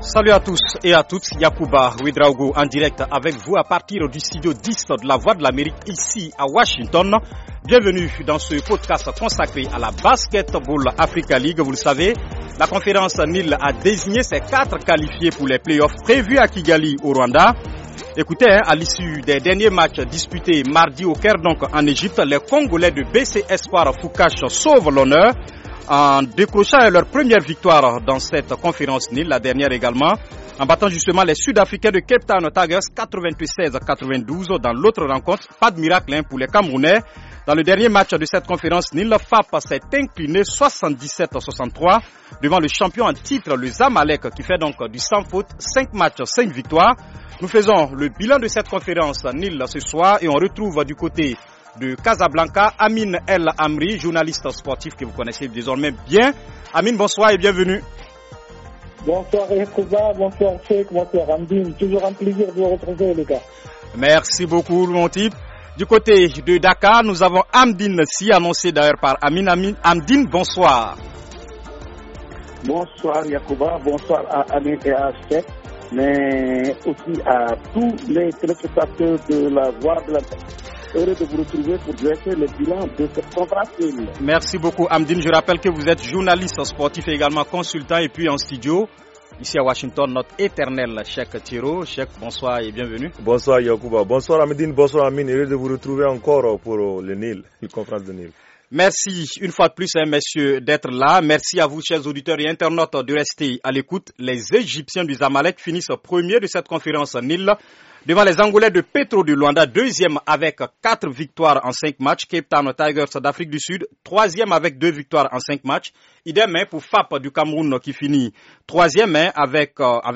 Salut à tous et à toutes, Yacouba Ouedraogo en direct avec vous à partir du studio 10 de la Voix de l'Amérique ici à Washington. Bienvenue dans ce podcast consacré à la Basketball Africa League. Vous le savez, la conférence NIL a désigné ses 4 qualifiés pour les playoffs prévus à Kigali au Rwanda. Écoutez, à l'issue des derniers matchs disputés mardi au Caire donc en Égypte, les Congolais de BC Espoir Foucache sauvent l'honneur en décrochant leur première victoire dans cette conférence NIL, la dernière également, en battant justement les Sud-Africains de Cape Town Tigers 96-92 dans l'autre rencontre. Pas de miracle pour les Camerounais. Dans le dernier match de cette conférence NIL, FAP s'est incliné 77-63 devant le champion en titre, le Zamalek, qui fait donc du sans faute 5 matchs, 5 victoires. Nous faisons le bilan de cette conférence NIL ce soir et on retrouve du côté de Casablanca, Amin El Amri, journaliste sportif que vous connaissez désormais bien. Amin, bonsoir et bienvenue. Bonsoir Yacouba, bonsoir Cheikh, bonsoir Amdine. Toujours un plaisir de vous retrouver les gars. Merci beaucoup mon type. Du côté de Dakar, nous avons Amdine Si, annoncé d'ailleurs par Amin. Amdine, bonsoir. Bonsoir Yacouba, bonsoir à Amin et à Cheikh, mais aussi à tous les téléspectateurs de la Voix de la Heureux de vous retrouver pour dresser le bilan de cette conférence. Merci beaucoup Amdine. Je rappelle que vous êtes journaliste sportif et également consultant et puis en studio. Ici à Washington, notre éternel Cheikh Thiro. Cheikh, bonsoir et bienvenue. Bonsoir Yacouba, bonsoir Amdine, bonsoir Amine. Heureux de vous retrouver encore pour le NIL, la conférence de NIL. Merci une fois de plus, messieurs, d'être là. Merci à vous, chers auditeurs et internautes, de rester à l'écoute. Les Égyptiens du Zamalek finissent premiers de cette conférence NIL. Devant les Angolais de Petro de Luanda, deuxième avec 4 victoires en 5 matchs. Cape Town Tigers d'Afrique du Sud, troisième avec 2 victoires en 5 matchs. Idem pour FAP du Cameroun qui finit troisième avec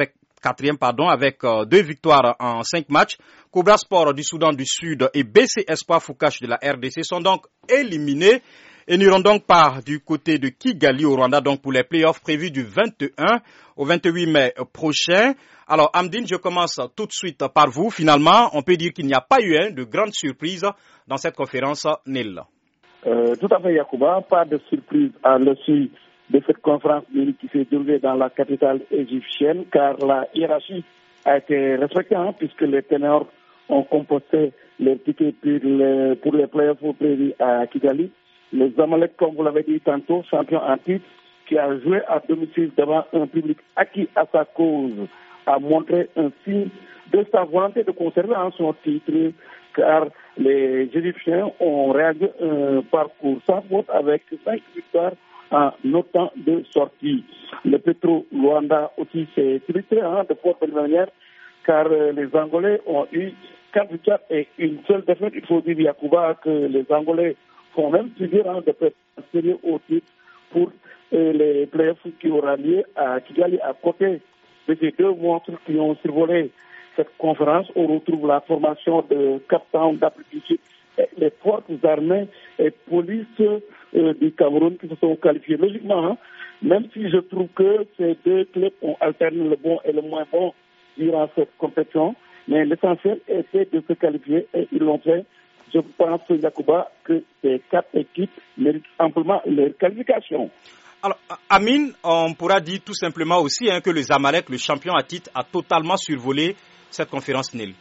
2 victoires en 5 matchs. Cobra Sport du Soudan du Sud et BC Espoir Foucache de la RDC sont donc éliminés et n'iront donc pas du côté de Kigali au Rwanda donc pour les playoffs prévus du 21 au 28 mai prochain. Alors Amdine, je commence tout de suite par vous. Finalement, on peut dire qu'il n'y a pas eu de grande surprise dans cette conférence NIL. Tout à fait Yacouba, pas de surprise à l'issue de cette conférence NIL qui s'est déroulée dans la capitale égyptienne car la hiérarchie a été respectée puisque les ténors ont composté les tickets pour les playoffs prévus à Kigali. Le Zamalek, comme vous l'avez dit tantôt, champion en titre, qui a joué à domicile devant un public acquis à sa cause, a montré un signe de sa volonté de conserver son titre, car les Égyptiens ont réalisé un parcours sans faute avec 5 victoires en autant de sorties. Le Petro Luanda aussi s'est illustré de forte manière, car les Angolais ont eu 4 victoires et une seule défaite. Il faut dire, Yacouba, que les Angolais font même subir de préparer au titre pour les playoffs qui aura lieu à Kigali. À côté de ces 2 monstres qui ont survolé cette conférence, on retrouve la formation de Cape Town d'Afrique du Sud et les forces armées et police du Cameroun qui se sont qualifiés logiquement, même si je trouve que ces 2 clubs ont alterné le bon et le moins bon durant cette compétition, mais l'essentiel était de se qualifier et ils l'ont fait. Je pense, Yacouba, que ces 4 équipes méritent amplement leur qualification. Alors, Amine, on pourra dire tout simplement aussi que le Zamalek, le champion à titre, a totalement survolé cette conférence NIL.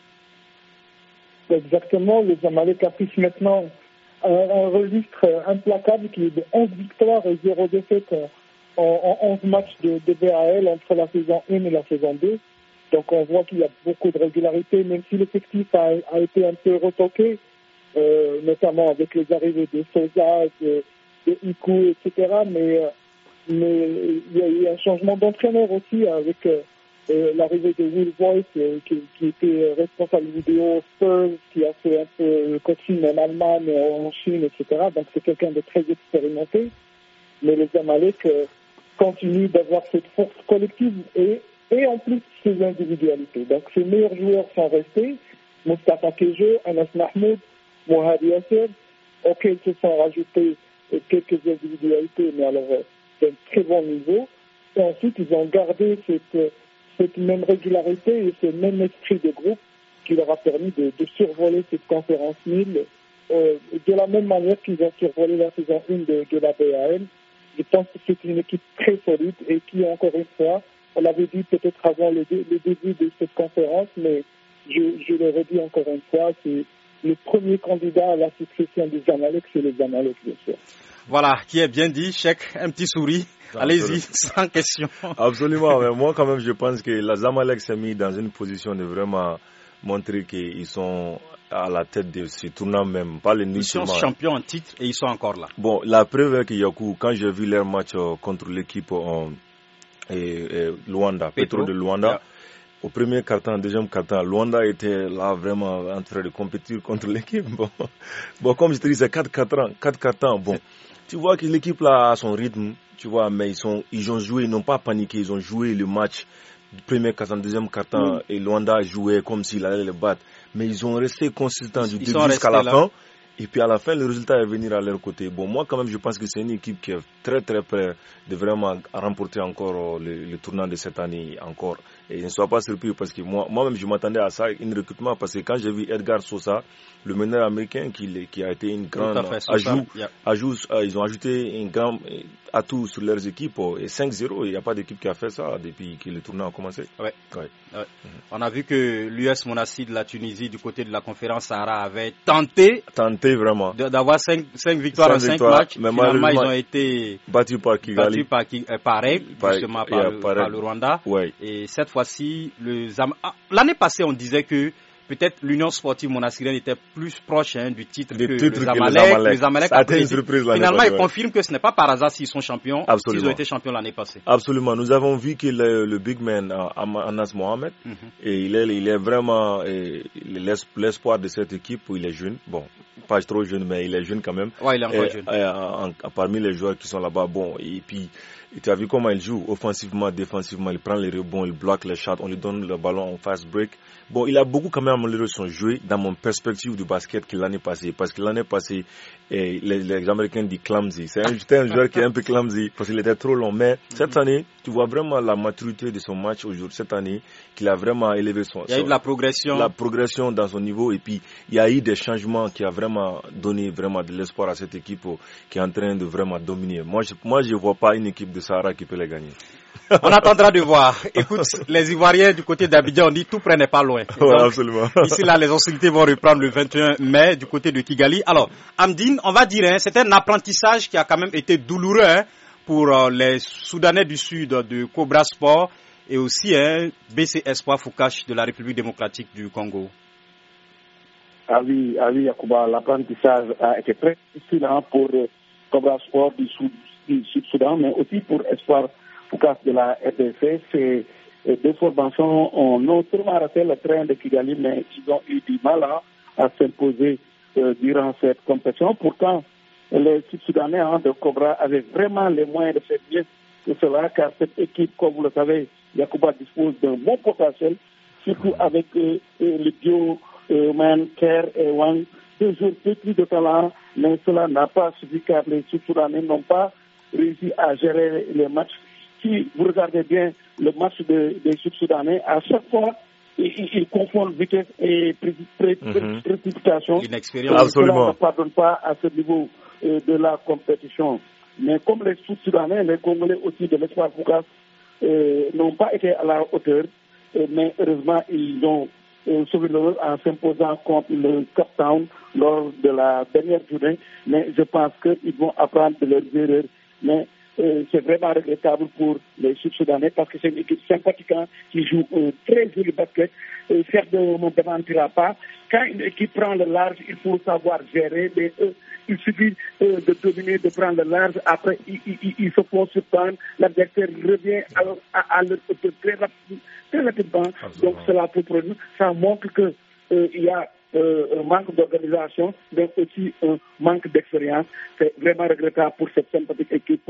Exactement, le Zamalek affiche maintenant un registre implacable qui est de 11 victoires et 0 défaites en 11 matchs de BAL entre la saison 1 et la saison 2. Donc on voit qu'il y a beaucoup de régularité, même si l'effectif a été un peu retoqué, notamment avec les arrivées de Sosa, de Iku, etc. Mais il y a eu un changement d'entraîneur aussi avec l'arrivée de Will Voice qui était responsable vidéo Spurs, qui a fait un peu le coaching en Allemagne, en Chine, etc. Donc c'est quelqu'un de très expérimenté. Mais les Zamalek continuent d'avoir cette force collective et en plus ses individualités. Donc ses meilleurs joueurs sont restés, Mustafa Kejo, Anas Mahmoud, Mohad Yasser, auxquels se sont rajoutés quelques individualités, mais alors d'un très bon niveau. Et ensuite, ils ont gardé cette même régularité et ce même esprit de groupe qui leur a permis de survoler cette conférence NIL de la même manière qu'ils ont survolé la saison 1 de la BAL. Je pense que c'est une équipe très solide et qui, encore une fois, on l'avait dit peut-être avant le début de cette conférence, mais je le redis encore une fois, c'est le premier candidat à la succession du Zamalek, c'est le Zamalek, bien sûr. Voilà, qui est bien dit, Cheikh, un petit sourire. Allez-y, sans question. Absolument, mais moi quand même je pense que la Zamalek s'est mis dans une position de vraiment montrer qu'ils sont à la tête de ce tournant même, pas les nuls. Ils sont champions en titre et ils sont encore là. Bon, la preuve est que Yakou, quand j'ai vu leur match contre l'équipe Luanda, Petro de Luanda, yeah. Au premier quart-temps, deuxième quart-temps, Luanda était là vraiment en train de compétir contre l'équipe. Bon, comme je te dis, c'est 4 quart-temps. Bon, tu vois que l'équipe là a son rythme, tu vois, mais ils ont joué, ils n'ont pas paniqué, ils ont joué le match du premier quart-temps, deuxième quart-temps, et Luanda jouait comme s'il allait le battre. Mais ils ont resté consistants du début jusqu'à la fin. Et puis à la fin, le résultat est venu à leur côté. Bon, moi quand même, je pense que c'est une équipe qui est très très près de vraiment remporter encore le tournant de cette année encore. Et ne sois pas surpris parce que moi-même je m'attendais à ça, un recrutement, parce que quand j'ai vu Edgar Sosa, le meneur américain qui a été une grande ajout, ils ont ajouté un grand atout sur leurs équipes et 5-0, il n'y a pas d'équipe qui a fait ça depuis que le tournant a commencé. Ouais. On a vu que l'US Monastir de la Tunisie du côté de la conférence Sahara avait tenté vraiment d'avoir 5 victoires en 5 matchs. Mais finalement ils ont été battus par Kigali, par le Rwanda. Ouais. Et cette fois-ci, l'année passée, on disait que peut-être l'Union sportive monastirienne était plus proche du titre que le Zamalek. Finalement, ils confirment que ce n'est pas par hasard s'ils sont champions, s'ils ont été champions l'année passée. Absolument. Nous avons vu que le big man, Anas Mohamed, et il est vraiment l'espoir de cette équipe où il est jeune. Bon, pas trop jeune, mais il est jeune quand même. Ouais, il est encore jeune. Parmi les joueurs qui sont là-bas, bon, et puis tu as vu comment il joue, offensivement, défensivement, il prend les rebonds, il bloque les shots, on lui donne le ballon en fast break. Bon, il a beaucoup quand même amélioré son jeu dans mon perspective du basket que l'année passée. Parce que l'année passée, les Américains disent clumsy. C'était un joueur qui est un peu clumsy parce qu'il était trop long. Mais cette année, tu vois vraiment la maturité de son match aujourd'hui. Cette année, qu'il a vraiment élevé son... Il y a eu de la progression. La progression dans son niveau. Et puis, il y a eu des changements qui a vraiment donné vraiment de l'espoir à cette équipe qui est en train de vraiment dominer. Moi, je vois pas une équipe de Sahara qui peut les gagner. On attendra de voir. Écoute, les Ivoiriens du côté d'Abidjan, on dit tout près n'est pas loin. Ouais, absolument. Ici, là, les hostilités vont reprendre le 21 mai du côté de Kigali. Alors, Amdine, on va dire, c'est un apprentissage qui a quand même été douloureux pour les Soudanais du Sud de Cobra Sport et aussi BC Espoir Foucache de la République démocratique du Congo. Ah oui, Yacouba, l'apprentissage a été très difficile pour Cobra Sport du Sud-Soudan, mais aussi pour Espoir Foucache de la RDC. Ces deux formations ont non seulement raté le train de Kigali, mais ils ont eu du mal à s'imposer durant cette compétition. Pourtant, les Sud-Soudanais de Cobra avaient vraiment les moyens de faire mieux que cela, car cette équipe, comme vous le savez, Yacouba dispose d'un bon potentiel, surtout avec le duo Man, Kerr et Wang, deux joueurs petits de talent, mais cela n'a pas suffi car les Sud-Soudanais n'ont pas réussi à gérer les matchs. Si vous regardez bien le match des Sud-Soudanais, à chaque fois, ils confondent vitesse et précipitation. L'inexpérience. Cela ne pardonne pas à ce niveau de la compétition. Mais comme les Sud-Soudanais, les Congolais aussi de l'Espoir Foucache n'ont pas été à la hauteur, mais heureusement, ils ont sauvé l'honneur en s'imposant contre le Cape Town lors de la dernière journée. Mais je pense qu'ils vont apprendre de leurs erreurs. Mais c'est vraiment regrettable pour les Sud-Soudanais parce que c'est une équipe sympathique qui joue très joli basket. Certes, on ne démentira pas. Quand une équipe prend le large, il faut savoir gérer. Mais, il suffit de dominer, de prendre le large. Après, ils se font surprendre. L'adversaire revient à leur côté très rapidement. Donc, cela peut produire. Ça montre qu'il y a un manque d'organisation, mais aussi un manque d'expérience. C'est vraiment regrettable pour cette sympathique équipe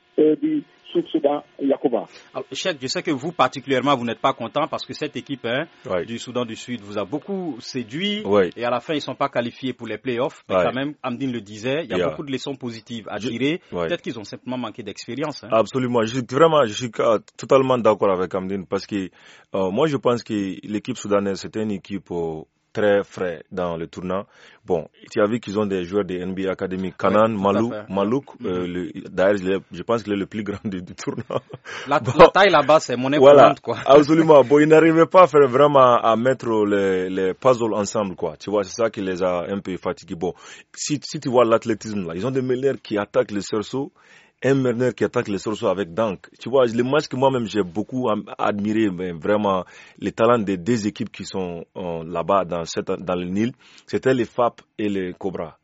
du Sud-Soudan, Yacouba. Alors, Cheikh, je sais que vous particulièrement, vous n'êtes pas content parce que cette équipe du Soudan du Sud vous a beaucoup séduit et à la fin, ils ne sont pas qualifiés pour les playoffs. Mais quand même, Amdine le disait, il y a beaucoup de leçons positives à tirer. Peut-être qu'ils ont simplement manqué d'expérience. Absolument. Je suis totalement d'accord avec Amdine parce que moi, je pense que l'équipe soudanaise, c'était une équipe très frais dans le tournoi. Bon, tu as vu qu'ils ont des joueurs des NBA Academy, Kanan, Malouk. D'ailleurs, je pense qu'il est le plus grand du tournoi. La taille là-bas, c'est monnaie courante, quoi. Absolument. Bon, ils n'arrivaient pas vraiment à mettre les puzzles ensemble, quoi. Tu vois, c'est ça qui les a un peu fatigués. Bon, si tu vois l'athlétisme là, ils ont des meneurs qui attaquent le cerceau. Un meneur qui attaque les sorceaux avec Dank. Tu vois, le match que moi-même j'ai beaucoup admiré, mais vraiment, les talents des deux équipes qui sont là-bas dans le Nil, c'était les FAP et les Cobra.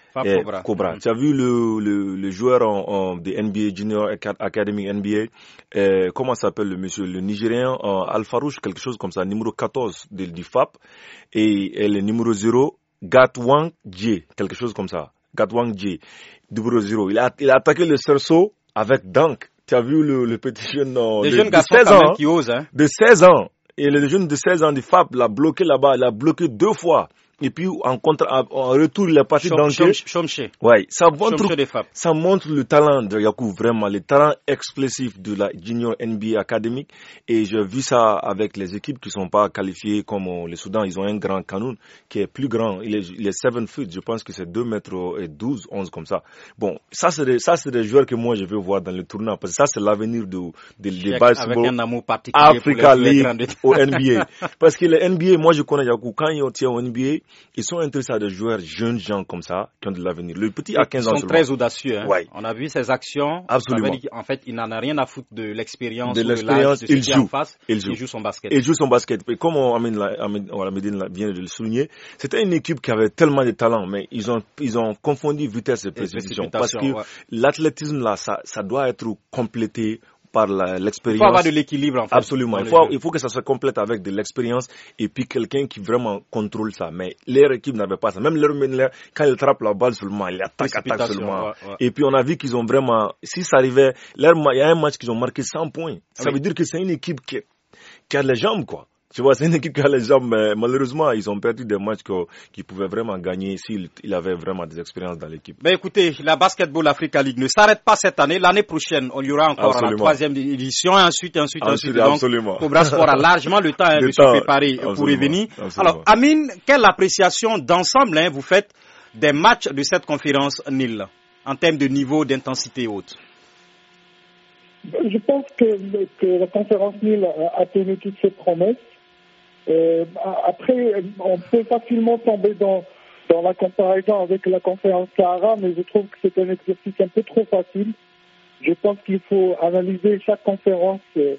Cobra. Tu as vu le joueur de NBA Junior Academy NBA, comment s'appelle le monsieur, le Nigérien, Al-Farouche, quelque chose comme ça, numéro 14 du FAP, et le numéro 0, Gatwang J, quelque chose comme ça. Gatwang J, numéro 0. Il a attaqué le cerceau avec Dank. Tu as vu le petit jeune de 16 ans, qui ose, hein. De 16 ans. Et le jeune de 16 ans du FAP l'a bloqué là-bas. Il a bloqué 2 fois. Et puis, en retour, il est parti danser. Ouais, ça montre le talent de Yakou, vraiment, le talent explosif de la Junior NBA académique. Et j'ai vu ça avec les équipes qui sont pas qualifiées comme le Soudan. Ils ont un grand Kanoun qui est plus grand. Il est 7 feet. Je pense que c'est 2 mètres et 12, 11 comme ça. Bon, ça, c'est des joueurs que moi, je veux voir dans le tournoi. Parce que ça, c'est l'avenir des basketball. Avec un amour particulier Africa League au NBA. Parce que le NBA, moi, je connais Yakou. Quand il tient au NBA, ils sont intéressés à des joueurs jeunes gens comme ça, qui ont de l'avenir. Le petit a 15 ans. Ils sont très audacieux. Hein. Ouais. On a vu ses actions. Absolument. En fait, il n'en a rien à foutre de l'expérience. Il joue son basket. Il joue son basket. Et comme Amédine vient de le souligner, c'était une équipe qui avait tellement de talent, mais ils ont confondu vitesse et précipitation. Parce que l'athlétisme là, ça doit être complété par l'expérience. Il faut avoir de l'équilibre, en fait. Absolument. Il faut que ça se complète avec de l'expérience et puis quelqu'un qui vraiment contrôle ça. Mais leur équipe n'avait pas ça. Même leur meneur, quand il attrape la balle seulement, il attaque seulement. Ouais. Et puis on a vu qu'ils ont vraiment, si ça arrivait, il y a un match qu'ils ont marqué 100 points. Ça veut dire que c'est une équipe qui a les jambes, quoi. Tu vois, c'est une équipe qui a les jambes, mais malheureusement, ils ont perdu des matchs qu'ils pouvaient vraiment gagner s'il avait vraiment des expériences dans l'équipe. Ben écoutez, la Basketball Africa League ne s'arrête pas cette année. L'année prochaine, il y aura encore la 3e édition, ensuite. Donc, Cobra Sport a largement le temps de se préparer pour revenir. Alors, Amine, quelle appréciation d'ensemble vous faites des matchs de cette conférence Nil en termes de niveau d'intensité haute? Je pense que la conférence Nil a tenu toutes ses promesses. Après, on peut facilement tomber dans la comparaison avec la conférence Sahara, mais je trouve que c'est un exercice un peu trop facile. Je pense qu'il faut analyser chaque conférence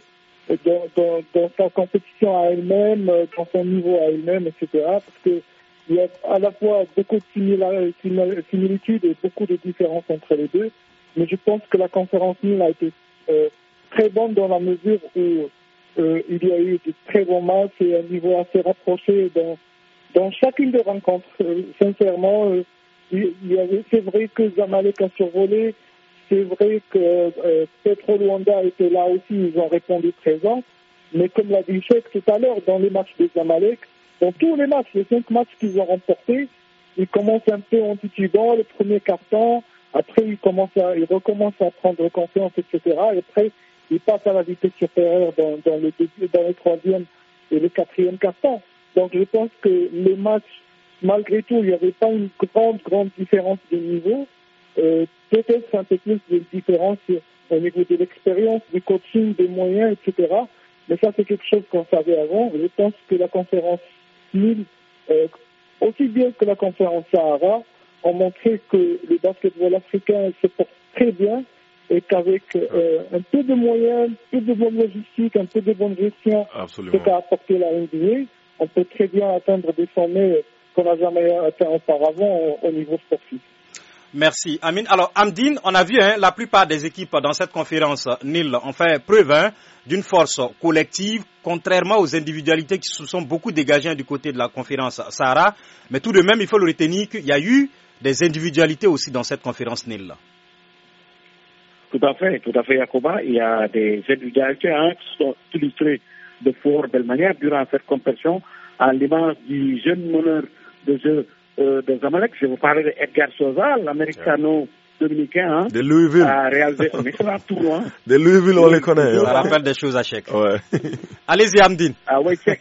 dans sa compétition à elle-même, dans son niveau à elle-même, etc. Parce que il y a à la fois beaucoup de similitudes et beaucoup de différences entre les deux. Mais je pense que la conférence Nil a été très bonne dans la mesure où il y a eu de très bons matchs et un niveau assez rapproché dans chacune des rencontres. Sincèrement, c'est vrai que Zamalek a survolé, c'est vrai que Petro Luanda était là aussi, ils ont répondu présent, mais comme l'a dit Cheikh tout à l'heure, dans les matchs de Zamalek, dans tous les matchs, les 5 matchs qu'ils ont remportés, ils commencent un peu en titubant, le premier quart-temps, après ils recommencent à prendre confiance, etc. Et après, ils passent à la vitesse supérieure dans le 3e et le 4e quart-temps. Donc je pense que les matchs, malgré tout, il n'y avait pas une grande différence de niveau. Peut-être un peu plus de différence au niveau de l'expérience, du coaching, des moyens, etc. Mais ça, c'est quelque chose qu'on savait avant. Je pense que la conférence Nil, aussi bien que la conférence Sahara, ont montré que le basketball africain se porte très bien et qu'avec un peu de moyens, un peu de bonne logistique, un peu de bonne gestion, ce qu'a apporté la NBA, on peut très bien atteindre des sommets qu'on n'a jamais atteint auparavant au niveau sportif. Merci, Amine. Alors, Amdine, on a vu la plupart des équipes dans cette conférence Nil ont fait preuve d'une force collective, contrairement aux individualités qui se sont beaucoup dégagées du côté de la conférence Sahara. Mais tout de même, il faut le retenir qu'il y a eu des individualités aussi dans cette conférence Nil. Tout à fait, Yacouba. Il y a des individualités qui sont illustrées de fort belle manière durant cette compétition, à l'image du jeune meneur de jeu de Zamalek. Je vous parlais d'Edgar Sosa, l'Americano dominicain de Louisville. a réalisé un excellent tournoi. De Louisville, on les connaît. Ça rappelle des choses à Cheikh. Ouais. Allez-y, Amdine. Ah oui, Cheikh,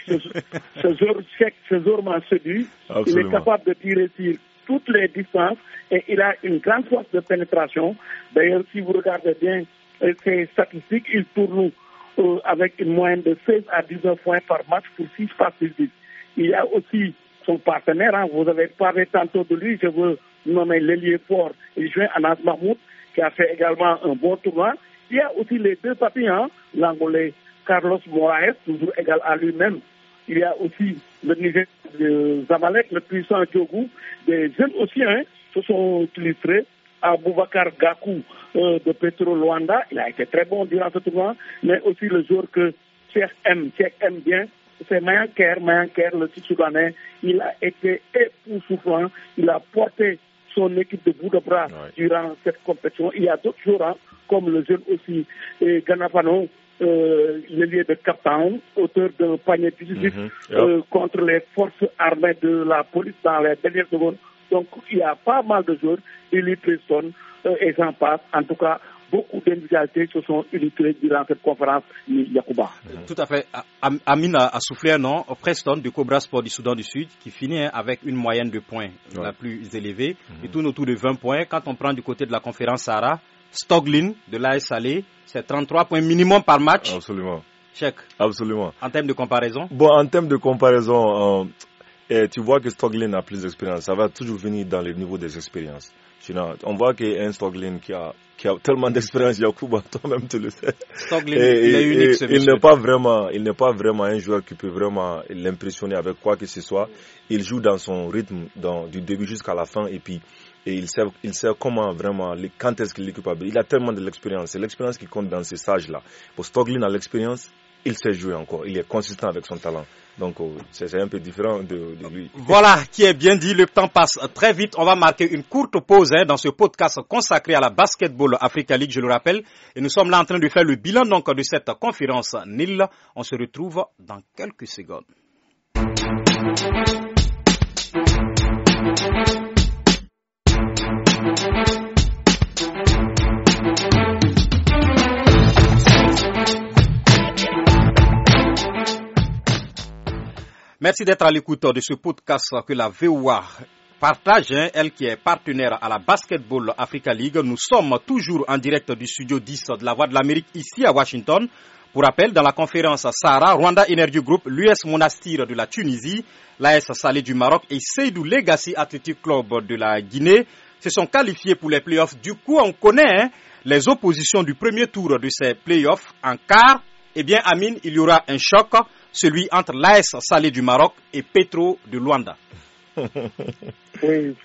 ce jour m'a séduit. Il est capable de tirer sur toutes les distances et il a une grande force de pénétration. D'ailleurs, si vous regardez bien ses statistiques, il tourne avec une moyenne de 16 à 19 points par match pour 6 passes décisives. Il y a aussi son partenaire, vous avez parlé tantôt de lui, je veux nommer l'ailier fort, il joue Anas Mahmoud, qui a fait également un bon tournoi. Il y a aussi les deux papillons, l'Angolais Carlos Moraes, toujours égal à lui-même. Il y a aussi le Niger de Zamalek, le puissant Djogou. Des jeunes aussi se sont illustrés. Aboubakar Gakou de Petro Luanda, il a été très bon durant ce tournoi, mais aussi le joueur que Cheikh aime bien, c'est Mayanker, le Sud-Soudanais. Il a été époustouflant, il a porté son équipe de bout de bras durant cette compétition. Il y a d'autres joueurs, comme le jeune aussi Ganapano, l'ailier de Cape Town, auteur d'un panier décisif contre les forces armées de la police dans les dernières secondes. Donc, il y a pas mal de joueurs, Eli Preston et j'en passe. En tout cas, beaucoup d'individualités se sont illustrées durant cette conférence Yacouba. Tout à fait. Amine a soufflé un nom, Preston du Cobra Sport du Soudan du Sud, qui finit avec une moyenne de points la plus élevée. Il tourne autour de 20 points. Quand on prend du côté de la conférence Sahara, Stoglin de l'AS Salé, c'est 33 points minimum par match. Absolument. Cheikh. Absolument. En termes de comparaison? Bon, en termes de comparaison, tu vois que Stoglin a plus d'expérience. Ça va toujours venir dans le niveau des expériences. On voit qu'il y a un Stoglin qui a tellement d'expérience, Yacouba, toi-même tu le sais. Stoglin, il est unique ce monsieur. Il n'est pas vraiment un joueur qui peut vraiment l'impressionner avec quoi que ce soit. Il joue dans son rythme du début jusqu'à la fin et il sait comment vraiment, quand est-ce qu'il est capable. Il a tellement de l'expérience. C'est l'expérience qui compte dans ces stages-là. Pour Stoglin a l'expérience, il sait jouer encore. Il est consistant avec son talent. Donc, c'est un peu différent de lui. Voilà qui est bien dit. Le temps passe très vite. On va marquer une courte pause dans ce podcast consacré à la Basketball Africa League, je le rappelle. Et nous sommes là en train de faire le bilan donc de cette conférence NIL. On se retrouve dans quelques secondes. Merci d'être à l'écoute de ce podcast que la VOA partage, elle qui est partenaire à la Basketball Africa League. Nous sommes toujours en direct du studio 10 de la Voix de l'Amérique ici à Washington. Pour rappel, dans la conférence Sahara, Rwanda Energy Group, l'US Monastir de la Tunisie, l'AS Salé du Maroc et Seydou Legacy Athletic Club de la Guinée se sont qualifiés pour les playoffs. Du coup, on connaît les oppositions du premier tour de ces playoffs. En quart, eh bien, Amine, il y aura un choc, celui entre l'AS Salé du Maroc et Petro de Luanda. Oui,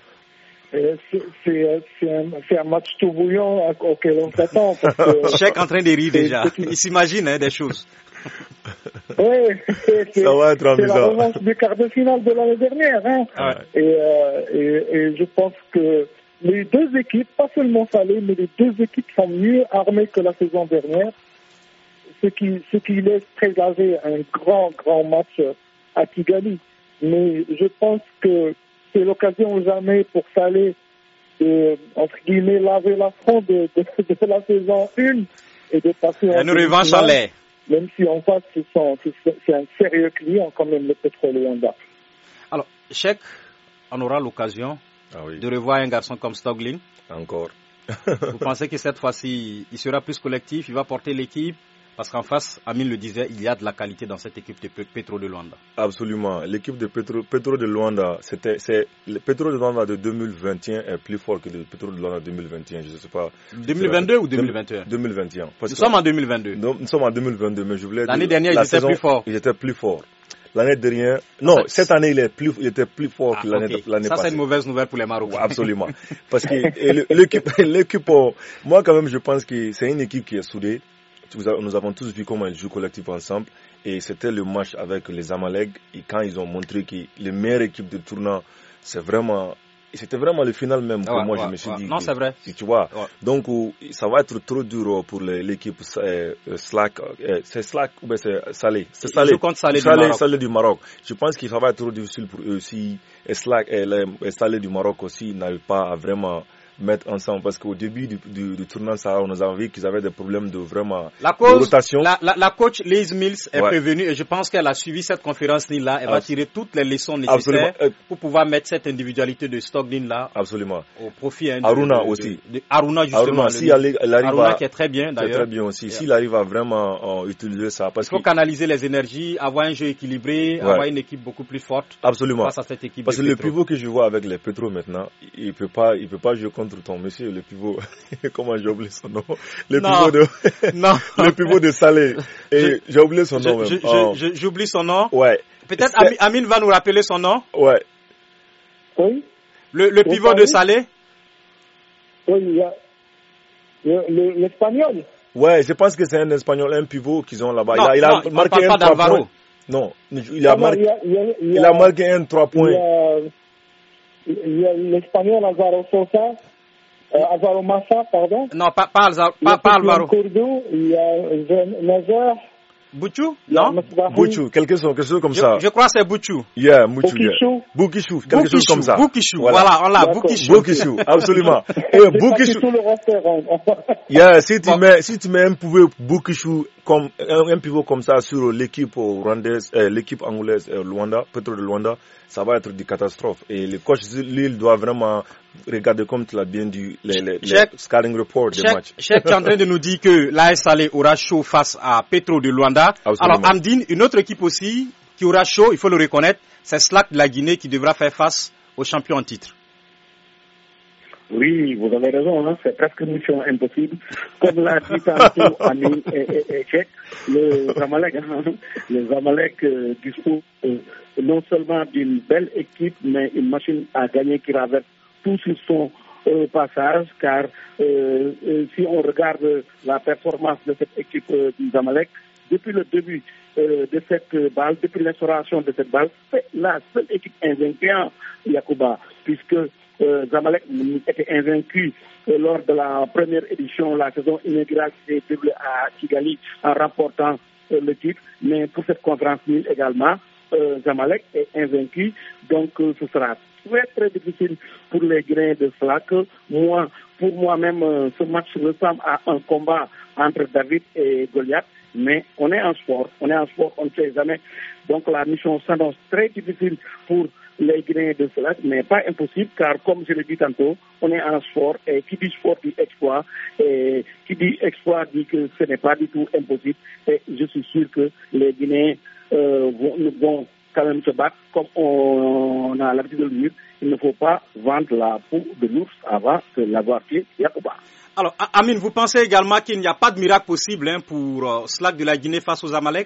c'est un match tout bouillant auquel on s'attend. Cheikh en train de rire déjà. Il s'imagine des choses. Oui, c'est la revanche du quart de finale de l'année dernière. Et je pense que les deux équipes, pas seulement Salé, mais les deux équipes sont mieux armées que la saison dernière. Ce qui laisse présager un grand match à Kigali. Mais je pense que c'est l'occasion jamais pour Salé de, entre guillemets, laver l'affront de la saison 1 et de passer en une revanche en l'air. Même si en face, c'est un sérieux client quand même, le Petro Luanda. Alors, Cheikh, on aura l'occasion de revoir un garçon comme Stoglin. Encore. Vous pensez que cette fois-ci, il sera plus collectif, il va porter l'équipe? Parce qu'en face, Amine le disait, il y a de la qualité dans cette équipe de Petro de Luanda. Absolument. L'équipe de Petro de Luanda, le Petro de Luanda de 2021 est plus fort que le Petro de Luanda de 2021. Je ne sais pas. 2022 ou 2021? 2021. Nous sommes en 2022. Nous sommes en 2022, mais je voulais dire. L'année dernière, ils étaient plus forts. Ils étaient plus forts. L'année dernière, non, cette année, il était plus fort que l'année passée. Ça, c'est une mauvaise nouvelle pour les Marocains. Ouais, absolument. Parce que l'équipe, moi, quand même, je pense que c'est une équipe qui est soudée. Nous avons tous vu comment ils jouent collectif ensemble. Et c'était le match avec les Zamalek. Et quand ils ont montré que les meilleures équipes de tournoi, c'était vraiment le final même pour moi. Je me suis dit. Non, c'est vrai. Tu vois. Ouais. Donc, ça va être trop dur pour l'équipe Slack. C'est Slack ou bien c'est Salé? C'est Salé. Salé du Maroc. Je pense que ça va être trop difficile pour eux aussi. Et Slack et Salé du Maroc aussi n'arrivent pas à vraiment mettre ensemble parce qu'au début du tournoi Sahara, on a vu qu'ils avaient des problèmes de vraiment de rotation. La coach Liz Mills est prévenue et je pense qu'elle a suivi cette conférence là. Elle va tirer toutes les leçons nécessaires pour pouvoir mettre cette individualité de Stockton là au profit. Aruna aussi. Aruna justement. Aruna qui est très bien d'ailleurs. Très bien aussi. S'il arrive à vraiment utiliser ça, parce il faut canaliser les énergies, avoir un jeu équilibré, avoir une équipe beaucoup plus forte. Absolument. Face à cette équipe. Parce que le pivot que je vois avec les Petro maintenant, il peut pas jouer contre ton monsieur, le pivot. Comment j'ai oublié son nom? Le pivot de Salé. Et j'ai oublié son nom même. J'oublie son nom. Ouais. Peut-être Amine va nous rappeler son nom. Ouais. Oui. Le pivot de Salé. Oui, il y a l'Espagnol. Ouais, je pense que c'est un Espagnol, un pivot qu'ils ont là-bas. Il a marqué un 3 points. Non, il a marqué un 3 points. Il y a l'Espagnol Alvaro Sosa. Alvaro Massa, pardon. Non, pas Alvaro. Il y a Nazar. Bouchou? Non? Bouchou, quelque chose comme ça. Je crois que c'est Bouchou. Yeah, Bouchou. Boukichou, quelque chose comme ça. Boukichou, voilà, on l'a, Boukichou. Boukichou, absolument. Et Boukichou. Yeah, si tu mets un pivot Boukichou comme un pivot comme ça sur l'équipe rwandaise, l'équipe angolaise Luanda, Petro de Luanda, ça va être une catastrophe. Et le coach Lille doit vraiment regarder, comme tu l'as bien dit, les scouting report des matchs. Cheikh est en train de nous dire que l'AS Salé aura chaud face à Petro de Luanda. Absolument. Alors Amdine, une autre équipe aussi qui aura chaud, il faut le reconnaître, c'est Slack de la Guinée qui devra faire face aux champions en titre. Oui, vous avez raison, hein, c'est presque une mission impossible. Comme l'a dit tantôt Amine et Cheikh, le Zamalek dispose non seulement d'une belle équipe, mais une machine à gagner qui traverse tout sur son passage, car si on regarde la performance de cette équipe du Zamalek, depuis le début de cette balle, depuis l'instauration de cette balle, c'est la seule équipe invaincue, Yacouba, puisque Zamalek était invaincu lors de la première édition, la saison inaugurale qui s'est déroulée à Kigali en remportant le titre, mais pour cette conférence Lille également, Zamalek est invaincu, donc ce sera très difficile pour les Guinéens de Slack. Pour moi-même, ce match ressemble à un combat entre David et Goliath, mais on est en sport, on ne sait jamais. Donc la mission s'annonce très difficile pour les Guinéens de Slack, mais pas impossible, car comme je l'ai dit tantôt, on est en sport, et qui dit sport dit exploit, et qui dit exploit dit que ce n'est pas du tout impossible, et je suis sûr que les Guinéens vont quand même se battre, comme on a l'habitude de le dire. Il ne faut pas vendre la peau de l'ours avant de l'avoir tué, Yacouba. Alors, Amine, vous pensez également qu'il n'y a pas de miracle possible pour Slack de la Guinée face aux Amalek?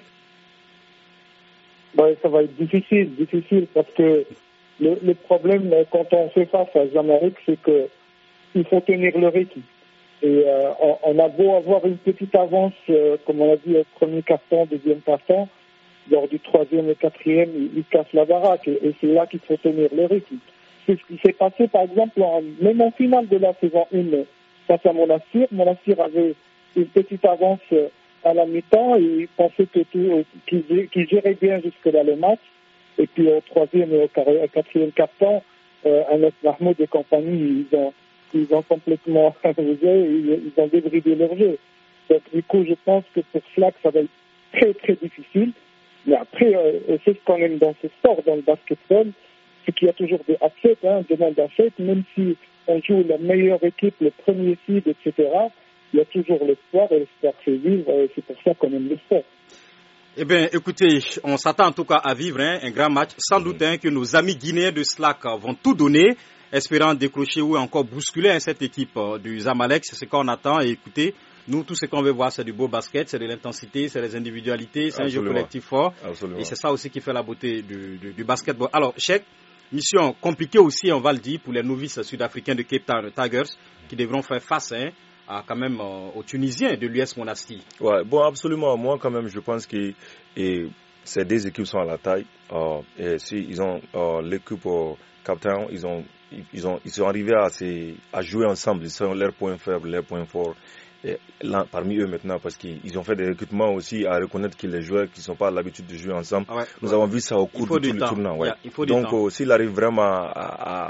Ça va être difficile parce que le problème quand on fait face à Zamalek, c'est qu'il faut tenir le rythme. Et on a beau avoir une petite avance, comme on a dit, au premier quart-temps, deuxième quart-temps, lors du troisième et quatrième, ils cassent la baraque. Et c'est là qu'il faut tenir le rythme. C'est ce qui s'est passé, par exemple, même en finale de la saison 1, face à Monastir. Monastir avait une petite avance à la mi-temps et ils pensaient qu'ils géraient bien jusque-là le match. Et puis au troisième et au quatrième quart-temps, Anas Mahmoud et compagnie, ils ont complètement ils ont débridé leur jeu. Donc du coup, je pense que pour Slack, ça va être très très difficile. Mais après, c'est ce qu'on aime dans ce sport, dans le basketball, c'est qu'il y a toujours des upsets, demande d'upsets, même si on joue la meilleure équipe, le premier seed, etc. Il y a toujours l'espoir et l'espoir fait vivre, et c'est pour ça qu'on aime le sport. Eh bien, écoutez, on s'attend en tout cas à vivre un grand match. Sans doute que nos amis guinéens de Slack vont tout donner, espérant décrocher ou encore bousculer cette équipe du Zamalek. C'est ce qu'on attend. Et écoutez, nous, tout ce qu'on veut voir, c'est du beau basket, c'est de l'intensité, c'est des individualités, c'est un jeu collectif fort. Absolument. Et c'est ça aussi qui fait la beauté du basketball. Alors, Cheikh, mission compliquée aussi, on va le dire, pour les novices sud-africains de Cape Town Tigers, qui devront faire face quand même aux Tunisiens de l'US Monastir. Ouais, bon, absolument. Moi, quand même, je pense que ces deux équipes sont à la taille. Et si ils ont l'équipe Cape Town, ils sont arrivés à jouer ensemble. Ils sont leurs points faibles, leurs points forts. Et là, parmi eux maintenant, parce qu'ils ont fait des recrutements aussi à reconnaître que les joueurs qui ne sont pas à l'habitude de jouer ensemble, nous avons vu ça au cours de tout le tournoi. Ouais. Donc, s'il arrive vraiment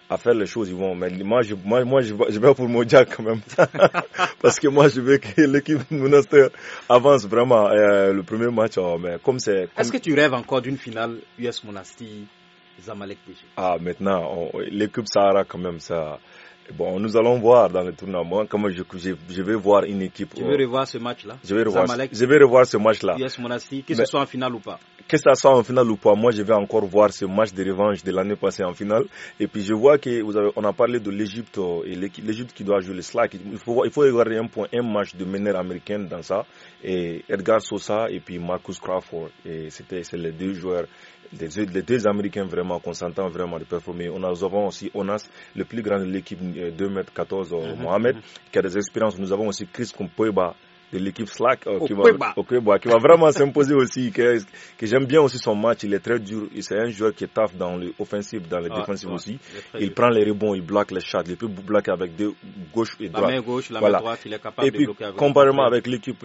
à faire les choses, ils vont. Mais moi, je vais pour Modja quand même. Parce que moi, je veux que l'équipe Monastir avance vraiment le premier match. Mais Est-ce que tu rêves encore d'une finale US Monastir Zamalek PG? Maintenant, l'équipe Sahara quand même, ça. Bon, nous allons voir dans le tournoi. Moi, comme je vais voir une équipe. Tu veux revoir ce match-là? Je vais revoir ce match-là. US Monastir, que ce soit en finale ou pas? Que ça soit en finale ou pas, moi je vais encore voir ce match de revanche de l'année passée en finale. Et puis je vois que on a parlé de l'Égypte et l'Égypte qui doit jouer le slack. Il faut regarder un match de meneur américain dans ça. Et Edgar Sosa et puis Marcus Crawford. Et c'est les deux joueurs, les deux Américains vraiment qu'on s'entend vraiment de performer. Nous avons aussi Onas, le plus grand de l'équipe 2m14 Mohamed, qui a des expériences. Nous avons aussi Chris Kompoeba de l'équipe Slack qui va vraiment s'imposer aussi, que j'aime bien aussi son match. Il est très dur, c'est un joueur qui est tough dans l'offensive, dans les défensives aussi. Il prend les rebonds, il bloque les shots, il peut bloquer avec deux gauche et droite. La main gauche, la main droite, il est capable de bloquer avec. Comparément avec l'équipe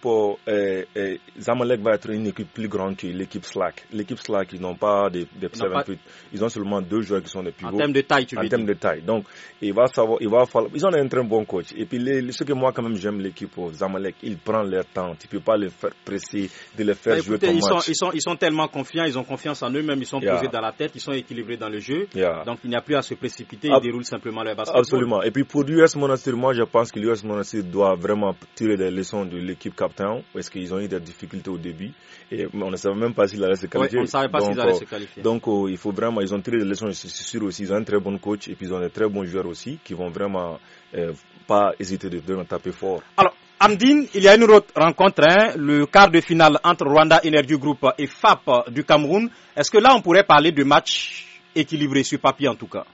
Zamalek va être une équipe plus grande que l'équipe Slack. L'équipe Slack, ils n'ont pas des 7-8, ils ont seulement deux joueurs qui sont des pivots. En termes de taille, tu veux dire. En termes de taille. Donc, ils ont un très bon coach. Et puis, ce que moi, quand même, j'aime l'équipe Zamalek, ils prennent leur temps. Tu peux pas les faire presser, de les faire jouer ton match. Ils sont tellement confiants, ils ont confiance en eux-mêmes, ils sont posés dans la tête, ils sont équilibrés dans le jeu. Donc il n'y a plus à se précipiter, ils déroulent simplement leur basketball. Absolument. Et puis pour l'US Monastir, moi je pense que l'US Monastir doit vraiment tirer des leçons de l'équipe Captain, parce qu'ils ont eu des difficultés au début. Et on ne savait même pas s'ils allaient se qualifier. On ne savait pas s'ils allaient se qualifier. Donc il faut vraiment, ils ont tiré des leçons, je suis sûr aussi, ils ont un très bon coach et puis ils ont des très bons joueurs aussi qui vont vraiment pas hésiter de vraiment taper fort. Alors, Amdine, il y a une autre rencontre, le quart de finale entre Rwanda Energy Group et FAP du Cameroun. Est-ce que là, on pourrait parler de match équilibré sur papier en tout cas?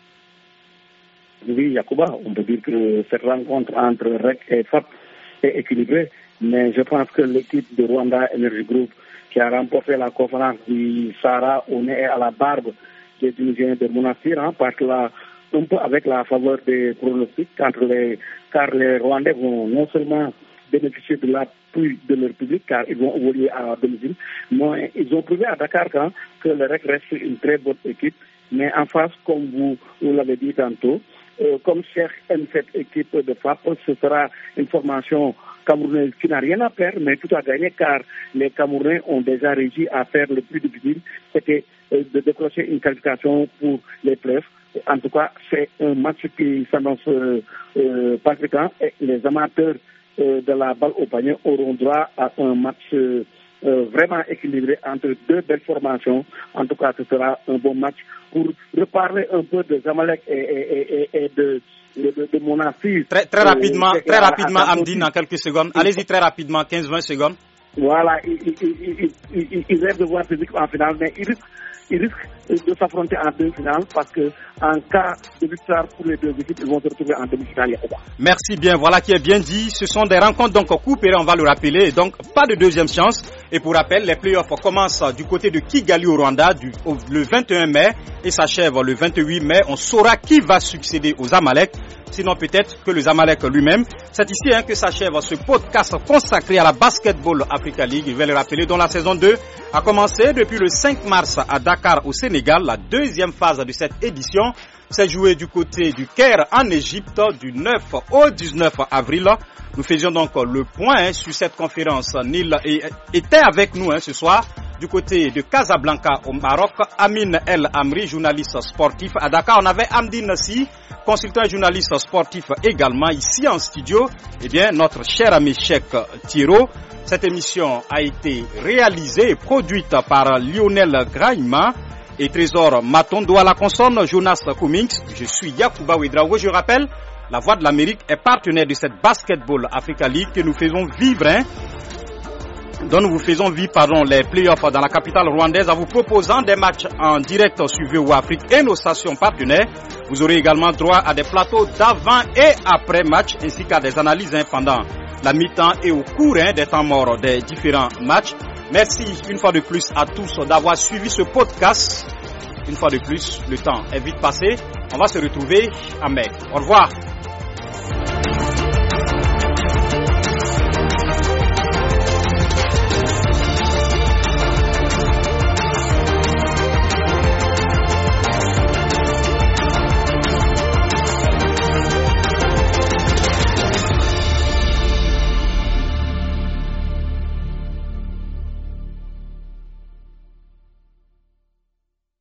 Oui, Yacouba, on peut dire que cette rencontre entre REC et FAP est équilibrée, mais je pense que l'équipe de Rwanda Energy Group qui a remporté la conférence du Sahara au nez et à la barbe des Tunisiens de Monastir, parce que là, un peu avec la faveur des pronostics, car les Rwandais vont non seulement bénéficier de l'appui de leur public, car ils vont évoluer à domicile, mais ils ont prouvé à Dakar que le REC reste une très bonne équipe, mais en face, comme vous l'avez dit tantôt, comme Cheikh aime cette équipe de FAP, ce sera une formation camerounaise qui n'a rien à perdre, mais tout à gagner, car les Camerounais ont déjà réussi à faire le plus difficile, c'était de décrocher une qualification pour les playoffs. En tout cas, c'est un match qui s'annonce palpitant et les amateurs de la balle au panier auront droit à un match vraiment équilibré entre deux belles formations. En tout cas, ce sera un bon match pour reparler un peu de Zamalek et de Monastir. Très rapidement, Amdine, en quelques secondes. Allez-y très rapidement, 15-20 secondes. Voilà, il rêve de voir physique en finale, mais il risque de s'affronter en demi-finale parce que en cas de victoire pour les deux équipes, ils vont se retrouver en demi-finale. Merci bien, voilà qui est bien dit. Ce sont des rencontres donc coupées, on va le rappeler, donc pas de deuxième chance. Et pour rappel, les playoffs commencent du côté de Kigali au Rwanda le 21 mai et s'achèvent le 28 mai. On saura qui va succéder aux Zamalek, sinon peut-être que le Zamalek lui-même. C'est ici que s'achève ce podcast consacré à la Basketball Africa League. Je vais le rappeler, dont la saison 2 a commencé depuis le 5 mars à Dakar au Sénégal. La deuxième phase de cette édition s'est jouée du côté du Caire en Égypte du 9 au 19 avril. Nous faisions donc le point sur cette conférence. Neil était avec nous ce soir du côté de Casablanca au Maroc. Amin El Amri, journaliste sportif. À Dakar, on avait Amdine Nassi, consultant et journaliste sportif également. Ici en studio, notre cher ami Cheikh Thiro. Cette émission a été réalisée et produite par Lionel Graima et Trésor Matondo à la consonne, Jonas Cummings. Je suis Yacouba Ouedraogo. Je rappelle, la Voix de l'Amérique est partenaire de cette Basketball Africa League que nous faisons vivre, dont nous vous faisons vivre les playoffs dans la capitale rwandaise en vous proposant des matchs en direct sur VOA Afrique et nos stations partenaires. Vous aurez également droit à des plateaux d'avant et après match ainsi qu'à des analyses pendant la mi-temps et au cours des temps morts des différents matchs. Merci une fois de plus à tous d'avoir suivi ce podcast. Une fois de plus, le temps est vite passé. On va se retrouver à mai. Au revoir.